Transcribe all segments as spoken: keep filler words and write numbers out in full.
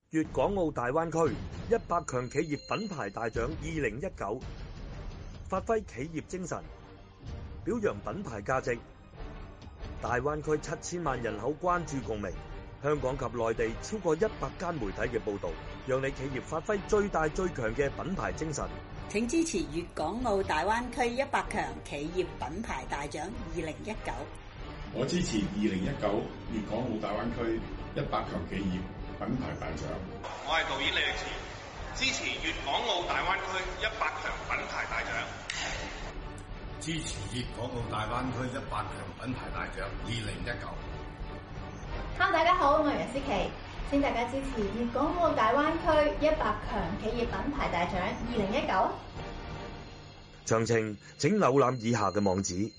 粵港澳大灣區一百強企業品牌大獎二零一九，發揮企業精神，表揚品牌價值。大灣區七千萬人口關注共鳴，香港及內地超過一百間媒體嘅報導，讓你企業發揮最大最強嘅品牌精神。 請支持粵港澳大灣區一百強企業品牌大獎二零一九。 我支持二零一九粵港澳大灣區一百強企業品牌大獎。 我係導演李力持，支持粵港澳大灣區一百強品牌大獎。 支持粵港澳大灣區一百強品牌大獎二零一九。 Hello， 大家好，我係楊思琪，請大家支持粵港澳大灣區一百強企業品牌大獎二零一九。 詳情請瀏覽以下嘅網址。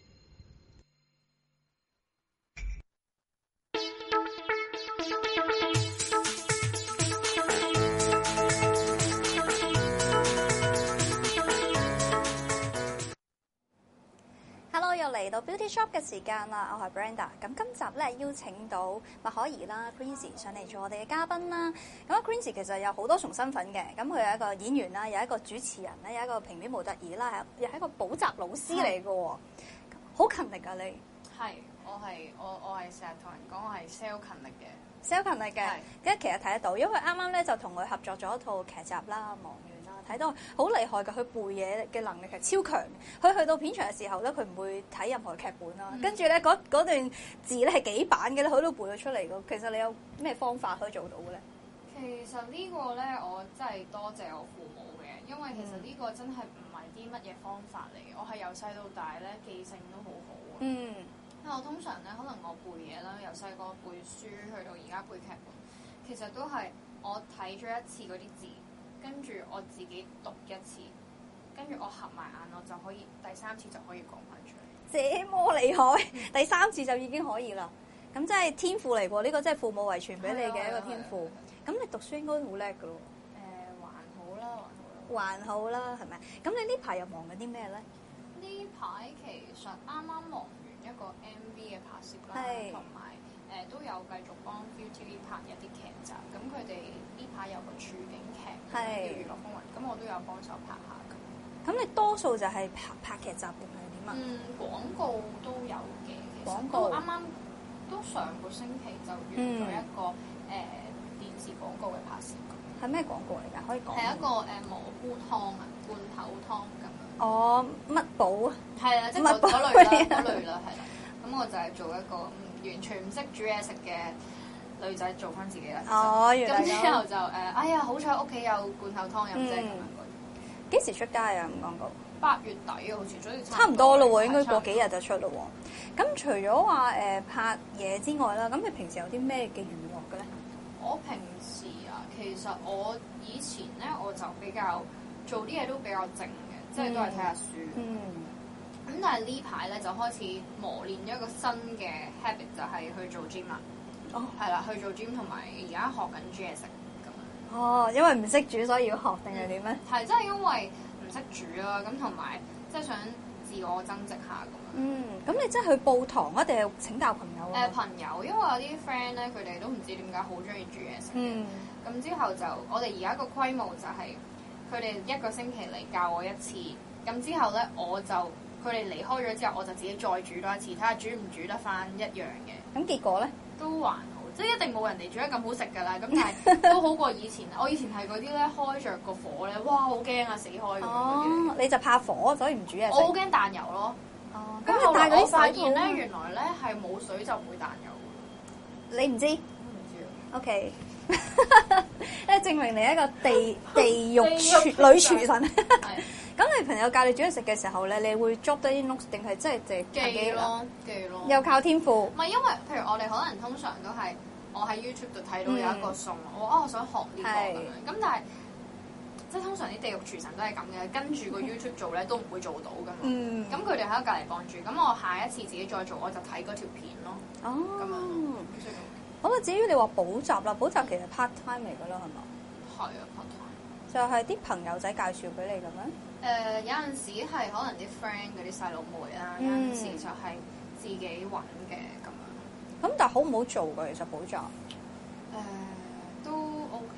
嚟到 Beauty Shop 嘅時間啦，我係 Brenda。咁今集咧邀請到麥可兒啦、Queenie 上嚟做我哋嘅嘉賓啦。咁啊 Queenie 其實有好多重身份嘅，咁佢有一個演員啦，有一個主持人咧，有一個平面模特兒啦，又係一個補習老師嚟嘅，好勤力㗎你。 係，我係我我係成日同人講我係 sell 勤力嘅 ，sell 勤力嘅。咁其實睇得到，因為啱啱咧就同佢合作咗一套劇集啦，忙完。睇到好厲害㗎，佢背嘢嘅能力係超強。佢去到片場嘅時候咧，佢唔會睇任何劇本啦。嗯、跟住咧嗰段字咧係幾版嘅咧，佢都背咗出嚟㗎。其實你有咩方法可以做到嘅咧？ 其實個呢個咧，我真係多謝我父母嘅，因為其實呢個真係唔係啲乜嘢方法嚟嘅。我係由細到大咧記性都好好啊。嗯。因為我通常咧，可能我背嘢啦，由細個背書去到而家背劇本，其實都係我睇咗一次嗰啲字。跟住我自己讀一次，跟住我合埋眼，我就可以第三次就可以講翻出嚟。這麼厲害，第三次就已經可以啦。咁真係天賦嚟喎，呢、這個真係父母遺傳俾你嘅一個天賦。咁你讀書應該好叻㗎咯。誒、呃，還好啦，還好啦。還好啦，係咪？咁你呢排又忙緊啲咩咧？呢排其實啱啱忙完一個 M V 嘅拍攝啦，同埋誒都有繼續幫 ViuTV 拍一啲劇集。咁佢哋呢排有個處境劇。係叫娛樂風雲，咁我都有幫手拍下咁。咁你多數就係拍拍劇集定係點啊？嗯，廣告都有嘅，其實廣告啱啱都上個星期就完咗一個誒、嗯呃、電視廣告嘅拍攝。係咩廣告嚟㗎？可以講。係一個誒、呃、蘑菇湯啊，罐頭湯咁樣。哦，乜寶啊？係啊，即係嗰嗰類啦，嗰類啦，係啦。咁我就係做一個、嗯、完全唔識煮嘢食嘅女仔做翻自己啦，哦，咁之後就誒，哎呀，好彩屋企有罐頭湯飲啫咁樣嗰啲。幾時出街啊？咁廣告？八月底啊，好似所以差唔多咯喎，應該過幾日就出咯喎。咁除咗話誒拍嘢之外啦，咁你平時有啲咩嘅娛樂嘅咧？我平時啊，其實我以前咧我就比較做啲嘢都比較靜嘅，嗯、即係都係睇下書。嗯。咁但係呢排咧就開始磨練咗一個新嘅 habit， 就係去做 gym 啦。哦，係啦，去做 gym 同埋而家學緊煮嘢食咁樣。哦，因為唔識煮所以要學定係點咧？係，即係因為唔識煮啦，咁同埋即係想自我增值下咁樣。嗯，咁你即係去報堂啊，定係請教朋友啊？誒、呃，朋友，因為我啲 friend 咧，佢哋都唔知點解好中意煮嘢食。嗯。咁之後就我哋而家個規模就係佢哋一個星期嚟教我一次，咁之後咧我就佢哋離開咗之後，我就自己再煮多一次，睇下煮唔煮得翻一樣嘅。咁結果咧？都還好，即係一定冇人哋煮得咁好食㗎啦。咁但係都好過以前。我以前係嗰啲咧開着個火咧，哇好驚啊，死開咁樣。哦，你就怕火，所以唔煮嘢食。我好驚彈油咯。哦，咁後來我發現咧，原來咧係冇水就唔會彈油。你唔知？唔知啊。O K，即係證明你一個地地獄廚女廚神。係。咁你朋友教你煮嘢食嘅時候咧，你會 drop 低啲 notes 定係真係淨係記咯？記咯。又靠天賦。唔係因為，譬如我哋可能通常都係我喺 YouTube 度睇到有一個餸，嗯、我啊我想學呢個咁樣。咁但係即係通常啲地獄廚神都係咁嘅，跟住個 YouTube 做咧都唔會做到噶嘛。嗯。咁佢哋喺隔離幫住，咁我下一次自己再做，我就睇嗰條片咯。哦。咁樣。好啦，至於你話補習啦，補習其實 part time 嚟㗎啦，係嘛？係啊 part time。就係啲朋友仔介紹俾你咁樣。誒、呃、有陣時係可能啲 friend 嗰啲細佬妹啦，嗯、有陣時就係自己揾嘅咁樣。咁但係好唔好做㗎？其實補習誒、呃、都 OK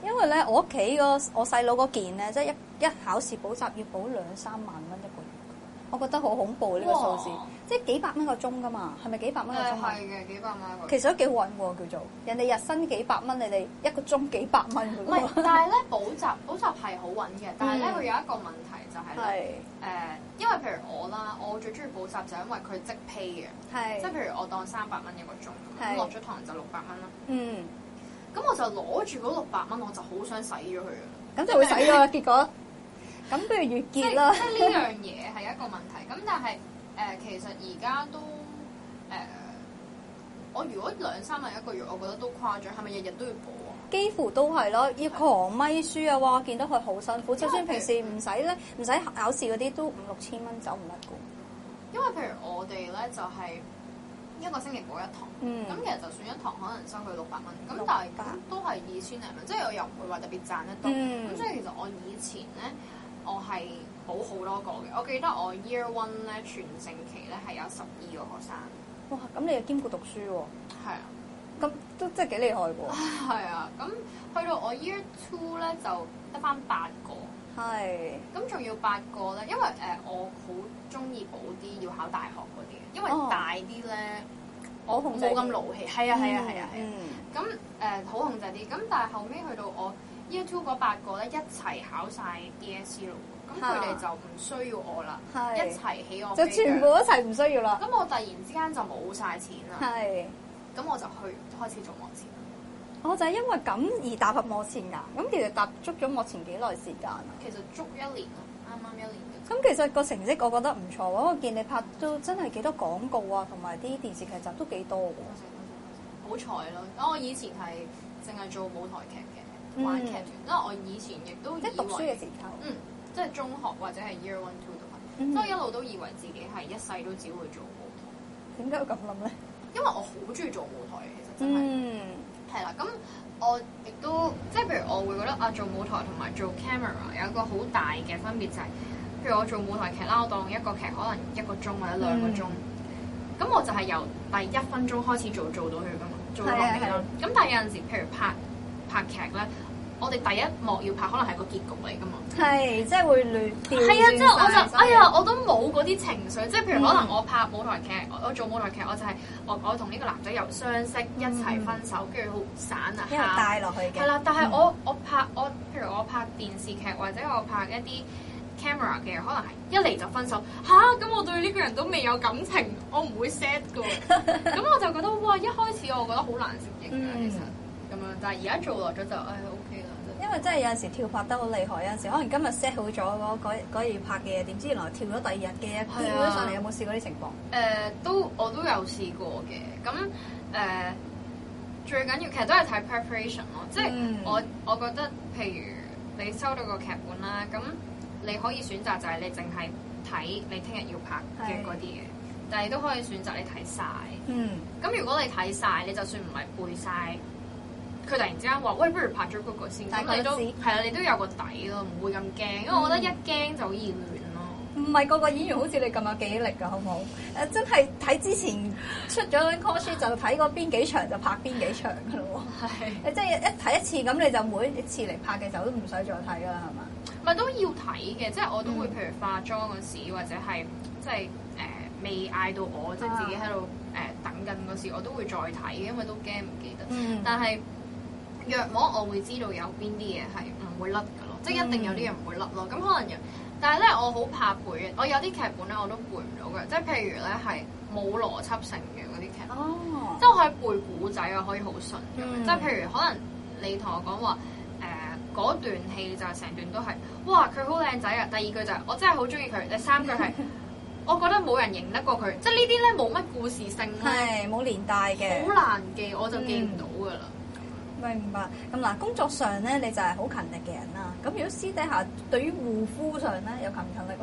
因為咧，我屋企個我細佬嗰件咧，即係一一考試補習要補兩三萬蚊一個月，我覺得好恐怖呢個數字，即係幾百蚊個鐘㗎嘛，係咪幾百蚊個鐘啊？ 係嘅，幾百蚊一個鐘。 其實都幾好揾喎，叫做人哋日薪幾百蚊，你哋一個鐘幾百蚊㗎喎。 唔係，但係咧補習補習係好揾嘅，但係咧佢有一個問題就係咧誒，因為譬如我啦，我最中意補習就係因為佢即 pay 嘅， 係即係譬如我當三百蚊一個鐘，咁落咗堂就六百蚊啦。 嗯。 咁我就攞住嗰六百蚊，我就好想使咗佢啊！ 咁就會使咗啦，結果咁不如月結啦。 即係呢樣嘢係一個問題。咁但係誒、呃，其實而家都誒、呃，我如果兩三萬一個月，我覺得都誇張。係咪日日都要補啊？ 幾乎都係咯，要狂咪書啊！哇，見到佢好辛苦。就算平時唔使咧，唔使考試嗰啲都五六千蚊走唔甩噶。 因為譬如我哋咧就係、是。一個星期補一堂，咁、嗯、其實就算一堂可能收佢六百蚊，咁但係都係二千零蚊，即係我又唔會話特別賺得多。咁、嗯、所以其實我以前咧，我係補好多個嘅。我記得我 year one 咧全盛期咧係有十二個學生。 哇！咁你又兼顧讀書喎？係啊，咁都真係幾厲害喎。 係啊，咁去到我 year two 咧就得返八個。係。咁仲要八個咧，因為誒、呃、我好中意補啲要考大學嗰啲。因為大啲咧，哦、我冇咁勞氣，係啊係啊係啊係啊。咁誒好控制啲，咁但係後尾去到我 year two 嗰八個咧一齊考晒 D S E 咯，咁佢哋就唔需要我啦，一齊起我飛，就全部一齊唔需要啦。咁我突然之間就冇晒錢啦，係，咁我就去開始做幕前。 我就係因為咁而踏入幕前㗎。咁其實踏足咗幕前幾耐時間啊？ 其實足一年咯，啱啱一年。 咁其實個成績我覺得唔錯喎，我見你拍都真係幾多廣告啊，同埋啲電視劇集都幾多喎。 好彩咯！因為我以前係淨係做舞台劇嘅，玩劇團。嗯、因為我以前亦都以為即係讀書嘅時候， 嗯，即係中學或者係 year one two 都係，即係、嗯、一路都以為自己係一世都只會做舞台。 點解會咁諗咧？ 因為我好中意做舞台嘅，其實真係。嗯。係啦，咁我亦都即係譬如我會覺得啊，做舞台同埋做 camera 有一個好大嘅分別就係、是。譬如我做舞台劇啦，我當一個劇可能一個鐘或者兩個鐘，咁、嗯、我就係由第一分鐘開始做做到去㗎嘛，做到落尾啦。咁但係有陣時，譬如拍拍劇咧，我哋第一幕要拍可能係個結局嚟㗎嘛。係，即係會亂掉。係啊，即係我就哎呀，我都冇嗰啲情緒。即係譬如可能我拍舞台劇，我、嗯、我做舞台劇，我就係、是、我我同呢個男仔由相識一齊分手，跟住好散啊，一路帶落去嘅。係啦，但係我、嗯、我拍我譬如我拍電視劇或者我拍一啲 camera 嘅可能係一嚟就分手吓，咁我對呢個人都未有感情，我唔會 set 㗎。咁我就覺得哇，一開始我覺得好難適應嘅，其實咁樣。但係而家做落咗就誒 OK 啦。因為真係有陣時跳拍得好厲害，有陣時可能今日 set 好咗嗰嗰嗰日要拍嘅嘢，點知原來跳咗第二日嘅，跳咗上嚟有冇試過啲情況？誒、呃，都我都有試過嘅。咁誒、呃，最緊要其實都係睇 preparation 咯，即係、嗯、我我覺得譬如你收到個劇本啦，咁。你可以選擇就係你淨係睇你聽日要拍嘅嗰啲嘢，但係都可以選擇你睇晒。嗯。咁如果你睇晒，你就算唔係背晒，佢突然之間話喂，不如拍咗嗰個先，咁你都係啊，你都有個底咯，唔會咁驚。因為我覺得一驚就好易亂咯。唔係個個演員好似你咁有記憶力㗎，好唔好？誒，真係睇之前出咗 call sheet 就睇過邊幾場就拍邊幾場㗎咯喎。係。誒，即係一睇一次咁，你就每一次嚟拍嘅時候都唔使再睇㗎啦，係嘛？咪都要睇嘅，即係我都會譬如化妝嗰時，或者係即係誒未嗌到我，即係自己喺度誒等緊嗰時，我都會再睇嘅，因為都驚唔記得。嗯、但係約莫我會知道有邊啲嘢係唔會甩㗎咯，嗯、即係一定有啲嘢唔會甩咯。咁可能有，但係咧我好怕背嘅，我有啲劇本咧我都背唔到嘅，即係譬如咧係冇邏輯性嘅嗰啲劇本，哦、即係我可以背古仔啊，可以好順嘅，嗯、即係譬如可能你同我講話。嗰段戲就係成段都係，哇佢好靚仔啊！第二句就係、是、我真係好中意佢，第三句係我覺得冇人認得過佢，即係呢啲咧冇乜故事性咧，冇連帶嘅，好難記，我就記唔到噶啦。明白。咁嗱，工作上咧你就係好勤力嘅人啦。咁如果私底下對於護膚上咧有勤唔勤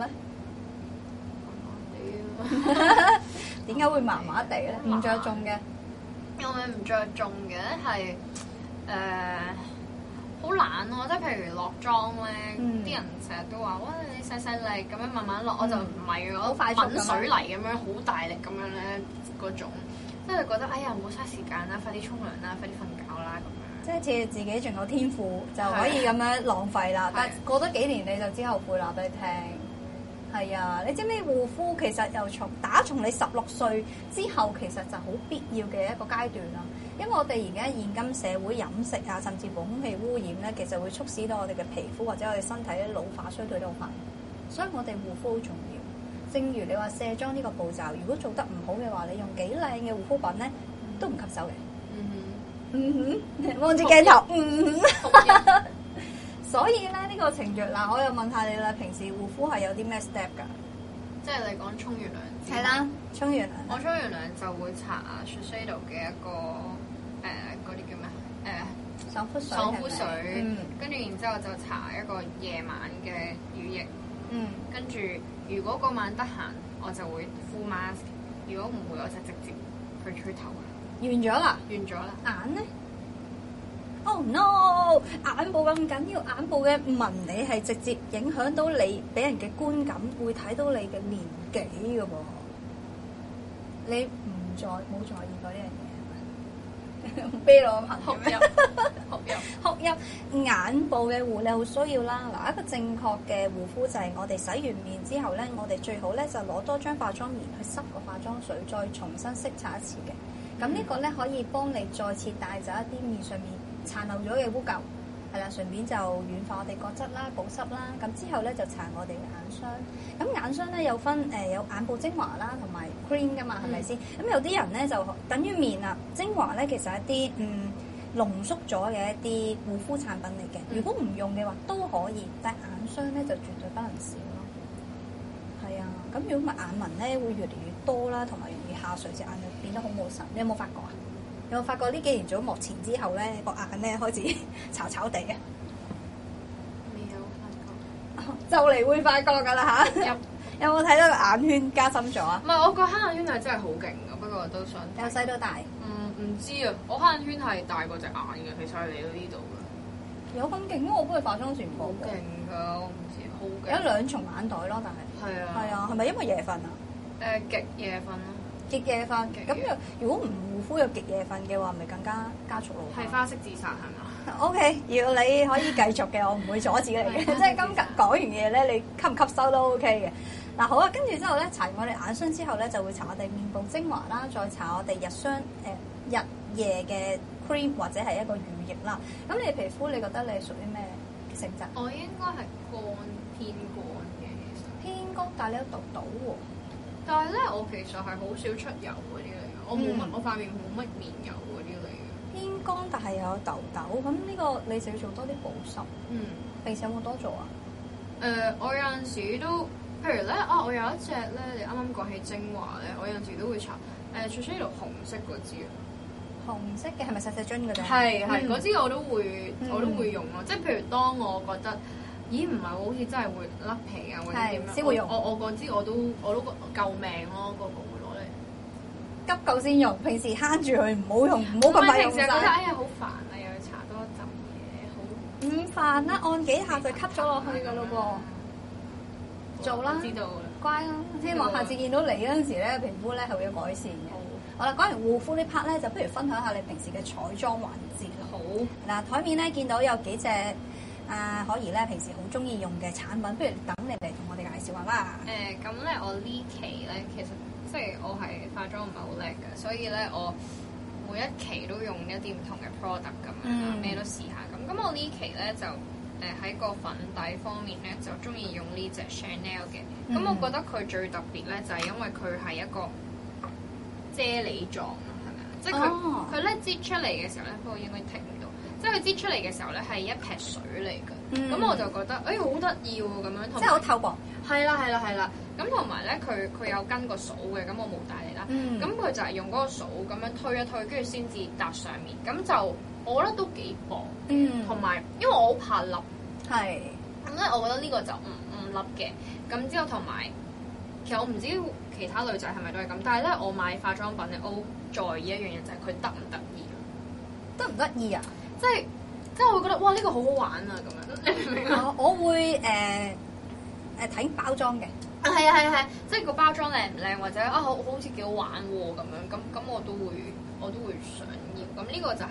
力咧？點解會麻麻地咧？唔着重嘅，有咩唔着重嘅係誒？好懶咯，即係譬如落妝咧，啲、嗯、人成日都話：哇，你細細力咁樣慢慢落，嗯、我就唔係嘅，我滾水泥咁樣好大力咁樣咧嗰種，即係覺得哎呀唔好嘥時間啦，快啲沖涼啦，快啲瞓覺啦咁樣。即即係似自己仲有天賦就可以咁樣浪費啦。但係過咗幾年你就知後悔啦，俾你聽。係啊，你知唔知護膚其實由從打從你十六歲之後，其實就好必要嘅一個階段啦。因為我哋而家現今社會飲食啊，甚至乎空氣污染咧，其實會促使到我哋嘅皮膚或者我哋身體咧老化衰退得好快。所以我哋護膚好重要。正如你話卸妝呢個步驟，如果做得唔好嘅話，你用幾靚嘅護膚品咧，都唔吸收嘅。嗯哼，嗯哼，望住鏡頭，嗯哼。所以咧，呢、這個程序嗱，我又問下你啦，平時護膚係有啲咩 step 㗎？ 即係你講沖完涼。 係啦，沖完涼。 我沖完涼就會搽 Shiseido 嘅一個誒嗰啲叫咩誒爽膚水。 爽膚水。 嗯。跟住然之後就搽一個夜晚嘅乳液。 嗯。跟住如果嗰晚得閒，我就會敷 mask。如果唔會，我就直接去吹頭。 完咗啦。 完咗啦。 眼咧？ Oh no！ 眼部咁緊要，眼部嘅紋理係直接影響到你俾人嘅觀感，會睇到你嘅年紀嘅喎。你唔在冇在意過呢樣嘢？啤我朋友咩？ 哭泣， 哭泣。眼部嘅護理好需要啦。嗱，一個正確嘅護膚就係我哋洗完面之後咧，我哋最好咧就攞多張化妝棉去濕個化妝水，再重新色擦一次嘅。咁呢個咧可以幫你再次帶走一啲面上面殘留咗嘅污垢，係啦，順便就軟化我哋角質啦、保濕啦。咁之後咧就搽我哋嘅眼霜。咁眼霜咧有分誒、呃、有眼部精華啦，同埋 cream 噶嘛，係咪先？咁、嗯、有啲人咧就等於面啦，精華咧其實係一啲嗯濃縮咗嘅一啲護膚產品嚟嘅。如果唔用嘅話都可以，但係眼霜咧就絕對不能少咯。係啊，咁如果咪眼紋咧會越嚟越多啦，同埋容易下垂，隻眼就變得好冇神。你有冇發覺啊？有冇發覺呢幾年做咗幕前之後咧，個眼咧開始巢巢地嘅？ 未有發覺， 就嚟會發覺㗎啦嚇！有有冇睇到個眼圈加深咗啊？ 唔係，我個黑眼圈係真係好勁㗎，不過都想由細到大。 嗯，唔知啊，我黑眼圈係大過隻眼嘅，其實係嚟到呢度嘅。 有咁勁咩？我幫你化妝前冇。 好勁㗎，我唔知，好勁。 有兩重眼袋咯，但係。係啊。係啊，係咪因為夜瞓啊？ 誒，極夜瞓咯。 極夜瞓，咁若如果唔護膚又極夜瞓嘅話，咪更加加速老化。 係花式自殺係嘛 ？O K，要你可以繼續嘅，我唔會阻止你嘅。即係今日講完嘢咧，你吸唔吸收都 O K 嘅。嗱好啊，跟住之後咧，搽完我哋眼霜之後咧，就會搽我哋面部精華啦，再搽我哋日霜誒、呃、日夜嘅 cream 或者係一個乳液啦。咁你皮膚你覺得你係屬於咩性質？ 我應該係乾偏乾嘅，其實偏乾，但係你有痘痘喎。 但係咧，我其實係好少出油嗰啲嚟嘅，我冇乜，嗯、我塊面冇乜面油嗰啲嚟嘅。 偏乾，但係又有痘痘，咁呢個你就要做多啲保濕。嗯，平時有冇多做啊？ 誒、呃，我有陣時都，譬如咧，啊，我有一隻咧，你啱啱講起精華咧，我有陣時都會搽誒 Shiseido 紅色嗰支啊。 紅色嘅係咪細細樽嗰隻？ 係係，嗰支我都會， 嗯、 我都會用咯。即係譬如當我覺得，咦，唔係喎，好似真係會甩皮啊，或者點樣？ 先會用。 我我嗰支我都我都救命咯，嗰個會攞嚟急救先用。平時慳住佢，唔好用，唔好咁快用晒。 平時覺得哎呀好煩啊，又要搽多一陣嘢，好唔煩啦，按幾下就吸咗落去噶咯噃。做啦， 知道啦， 乖啦。希望下次見到你嗰陣時咧，皮膚咧係會有改善嘅。好啦，講完護膚呢 part 咧，就不如分享下你平時嘅彩妝環節。 好嗱，台面咧見到有幾隻啊，可怡咧平時好中意用嘅產品，不如等你嚟同我哋介紹下啦。 誒、呃，咁咧我呢期咧其實即係我係化妝唔係好叻嘅，所以咧我每一期都用一啲唔同嘅 product 咁樣，咩、嗯、都試下咁。咁我呢期咧就誒喺、呃、個粉底方面咧就中意用呢隻 Chanel 嘅。咁、嗯、我覺得佢最特別咧就係、是、因為佢係一個啫喱狀啊，係咪啊？即係佢佢咧擠出嚟嘅時候咧，不過應該停唔到。即係佢擠出嚟嘅時候咧，係一撇水嚟嘅。咁、嗯、我就覺得，誒、欸、好得意喎咁樣。 即係好透薄。係啦係啦係啦。咁同埋咧，佢佢有跟個掃嘅，咁我冇帶嚟啦。咁佢、嗯、就係用嗰個掃咁樣推一推，跟住先至搭上面。咁就我覺得都幾薄。嗯。同埋因為我好怕笠。係。咁咧，我覺得呢個就唔唔笠嘅。咁之後同埋，其實我唔知其他女仔係咪都係咁，但係咧，我買化妝品咧，我好在意一樣嘢就係佢得唔得意。 得唔得意啊？ 即係，即係我會覺得哇呢、這個好好玩啊咁樣，你明唔明啊？ 我會誒誒睇包裝嘅， 係啊係啊係，即係個包裝靚唔靚或者啊好好似幾好玩喎咁樣，咁咁我都會我都會想要，咁呢個就係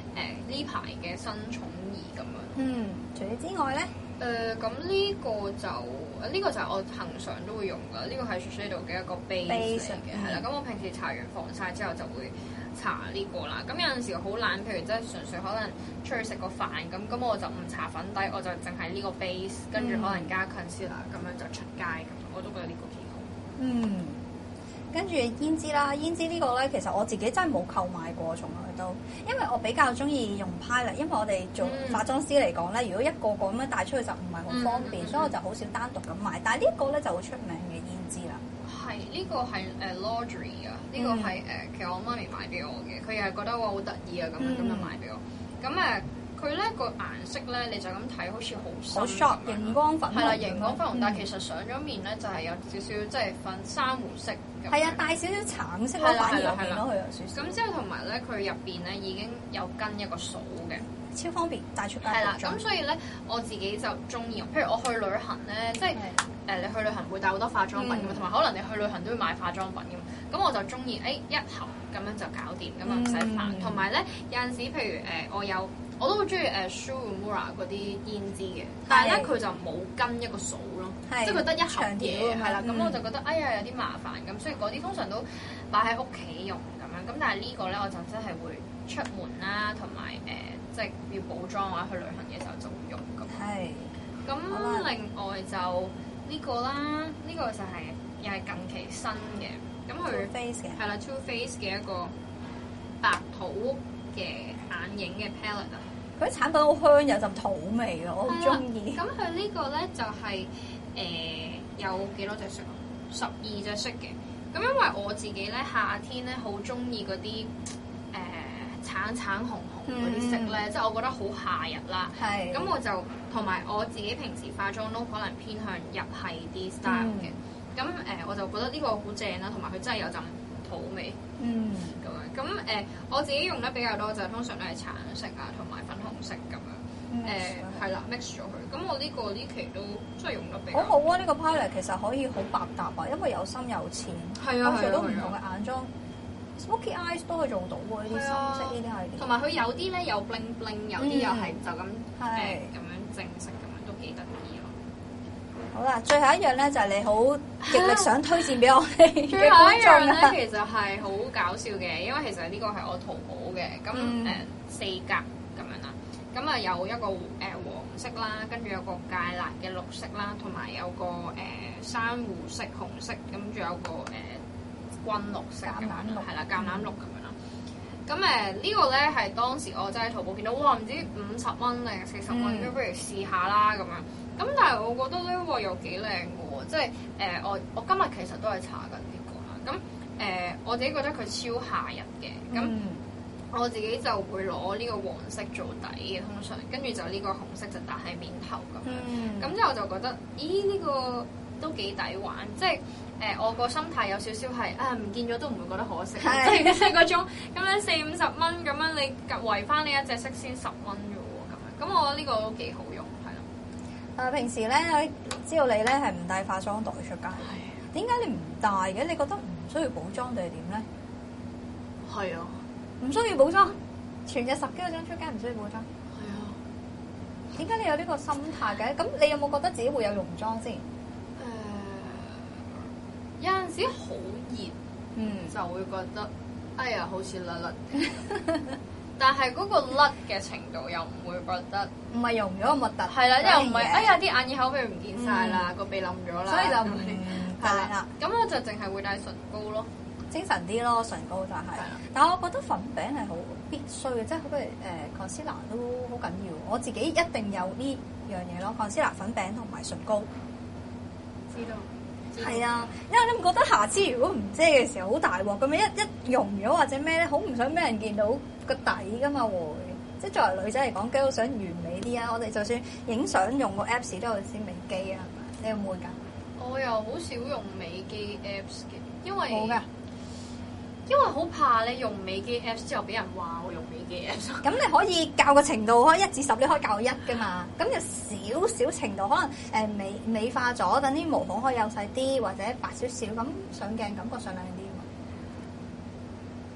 呢排嘅新寵兒咁樣。 嗯，除此之外咧， 誒咁呢個就呢、呢個就係我恒常都會用㗎，呢、呢個係 Shiseido 嘅一個 base 嚟嘅，係啦。咁我平時搽完防曬之後就會搽呢個啦。咁有陣時好懶，譬如即係純粹可能出去食個飯咁，咁我就唔搽粉底，我就淨係呢個 base，跟住可能加 concealer 咁樣就出街咁，我都覺得呢個幾好。 嗯，跟住胭脂啦，胭脂呢個咧其實我自己真係冇購買過，從來都，因為我比較中意用 palette，因為我哋做化妝師嚟講咧，如果一個個咁樣帶出去就唔係好方便，嗯、所以我就好少單獨咁買。但係呢一個咧就好出名嘅胭脂啦。 係呢、呢個係誒 Laundry 啊，呢個係誒其實我媽咪買俾我嘅，佢又係覺得我好得意啊咁樣咁樣買俾我。咁誒佢咧個顏色咧你就咁睇好似好深好 short 熒光粉紅， 係啦熒光粉紅，嗯、但係其實上咗面咧就係有少少即係粉珊瑚色。 係啊，帶少少橙色咯，反而我見到佢有少少。 咁之後同埋咧，佢入邊咧已經有跟一個鎖嘅， 超方便帶出街。 係啦，咁所以咧我自己就中意用。譬如我去旅行咧，即係誒、呃、你去旅行會帶好多化妝品㗎嘛，同埋、嗯、可能你去旅行都會買化妝品㗎嘛。咁我就中意誒一盒咁樣就搞掂，咁啊唔使煩。同埋咧有陣時，譬如誒、呃、我有。我都好中意誒 Shu Uemura 嗰啲胭脂嘅，但係咧佢就冇跟一個鎖咯，即係佢得一盒嘢，係啦，咁我就覺得哎呀有啲麻煩咁，所以嗰啲通常都擺喺屋企用咁樣。咁但係呢個咧我就真係會出門啦，同埋誒即係要補妝或者去旅行嘅時候就會用咁。係。咁另外就呢個啦，呢個就係又係近期新嘅，咁佢 Too Faced 嘅係啦 Too Faced 嘅一個白土嘅眼影嘅 palette 啊。 佢啲產品好香，有陣土味嘅，我好中意。 咁佢呢個咧就係、是、誒、呃、有幾多隻色啊？十二隻色嘅。咁因為我自己咧夏天咧好中意嗰啲誒橙橙紅紅嗰啲色咧，嗯、即係我覺得好夏日啦。係是。咁我就同埋我自己平時化妝都可能偏向日系啲 style 嘅。咁誒、嗯呃、我就覺得呢個好正啦，同埋佢真係有陣土味。嗯。咁樣咁誒，我自己用得比較多就係通常都係橙色啊，同埋粉紅色咁樣。誒係啦 mix 咗佢。咁我呢個呢期都真係用得比較好好啊！呢個 palette 其實可以好百搭啊，因為有深有淺， 係啊， 佢都唔同嘅眼妝 smoky eyes 都可以做到喎。呢啲深色呢啲係。同埋佢有啲咧有 bling bling，有啲又係就咁誒咁樣正式咁樣，都幾得意咯。 好啦，最後一樣咧就係你好極力想推薦俾我哋。 最後一樣咧其實係好搞笑嘅，因為其實呢個係我淘寶嘅，咁誒四格咁樣啦。咁啊有一個誒黃色啦，跟住有個芥辣嘅綠色啦，同埋有個誒珊瑚色紅色，咁仲有個誒軍綠色咁樣，係啦橄欖綠咁樣啦。咁誒呢個咧係當時我真係淘寶見到，哇唔知五十蚊定四十蚊，咁不如試下啦咁樣。咁但係我覺得咧，哇又幾靚嘅喎，即係誒我我今日其實都係搽緊呢個啦。咁誒我自己覺得佢超夏日嘅，咁。我自己就會攞呢個黃色做底嘅，通常跟住就呢個紅色就搭喺面頭咁樣。咁之後就覺得，咦呢、呢個都幾抵玩，即係誒、呃、我個心態有少少係啊唔見咗都唔會覺得可惜，即係即係嗰種咁樣四五十蚊咁樣你圍翻呢一隻色先十蚊啫喎咁樣。咁我覺得呢個都幾好用，係咯。 誒平時咧，知道你咧係唔帶化妝袋出街，點解你唔帶嘅？你覺得唔需要補妝定係點咧？ 係啊。 唔需要補妝，全日十幾個鐘出街唔需要補妝。係啊，點解你有呢個心態嘅？咁你有冇覺得自己會有溶妝先？誒、 呃，有陣時好熱，嗯，就會覺得哎呀好似甩甩。但係嗰個甩嘅程度又唔會覺得， 唔係溶咗咁核突。 係啦，又唔係哎呀啲眼耳口鼻唔見晒啦，個、嗯、鼻冧咗啦， 所以就唔係啦。咁我就淨係會帶唇膏咯。 精神啲咯，唇膏就係、是，的但係我覺得粉餅係好必須嘅，即係好譬如誒 concealer 都好緊要。我自己一定有呢樣嘢咯 concealer 粉餅同埋唇膏。 知道。 係啊，因為你唔覺得瑕疵如果唔遮嘅時候好大鑊咁樣，一一溶咗或者咩咧，好唔想俾人見到個底噶嘛會。即係作為女仔嚟講，梗係想完美啲啊！我哋就算影相用個 Apps 都有啲美肌啊，你有冇㗎？ 我又好少用美肌 Apps 嘅，因為冇㗎。 因為好怕咧，用美肌 Apps 之後俾人話我用美肌 Apps。 咁你可以校個程度，可以一至十，你可以校一噶嘛。咁有少少程度，可能誒、呃、美美化咗，等啲毛孔可以幼細啲，或者白少少，咁上鏡感覺上靚啲嘛。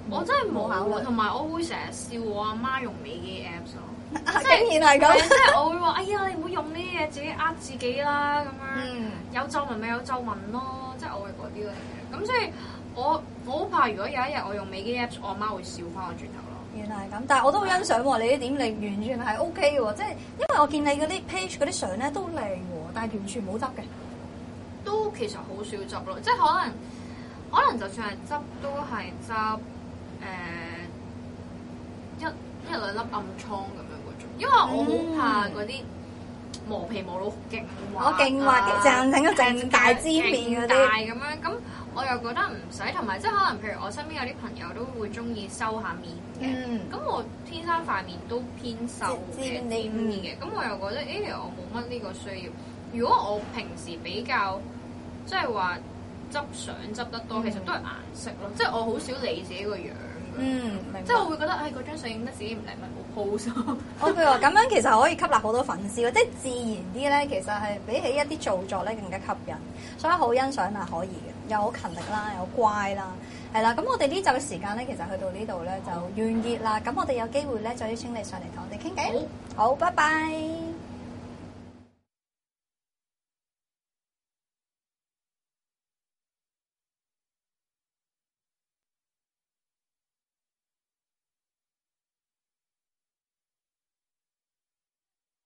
我真係冇考慮， 同埋我會成日笑我阿媽用美肌 Apps 咯。 啊、竟然係咁， 即係我會話：哎呀，你唔好用呢啲嘢，自己呃自己啦咁樣。嗯、有皺紋咪有皺紋咯，即係我係嗰啲嚟嘅。咁所以我我好怕，如果有一日我用美肌 Apps，我阿媽會笑翻我轉頭咯。原來係咁，但係我都好欣賞喎，你呢點你完全係 O K 嘅喎，即係因為我見你嗰啲 page 嗰啲相咧都靚喎，但係完全冇執嘅。都其實好少執咯，即係可能可能就算係執都係執誒一一兩粒暗瘡咁樣嗰種，因為我好怕嗰啲磨皮磨到勁滑，我勁滑嘅，整整個勁大支面嗰啲大咁樣，咁我又覺得唔使，同埋即係可能譬如我身邊有啲朋友都會中意收下面嘅，咁、嗯、我天生塊面都偏瘦嘅尖啲嘅，咁、嗯、我又覺得誒、欸、我冇乜呢個需要。如果我平時比較即係話執相執得多，其實都係顏色咯，即係我好少理自己個樣嘅。嗯，明白。即係我會覺得，唉、哎，嗰張相影得自己唔靚，咪冇 pose。我譬如話咁樣，其實可以吸納好多粉絲咯，即係自然啲咧，其實係比起一啲做作咧更加吸引，所以好欣賞啊，可以嘅，又好勤力啦，又乖啦，係啦。咁我哋呢集嘅時間咧，其實去到呢度咧就完結啦。咁我哋有機會咧，再邀請你上嚟同我哋傾偈。好，好，拜拜。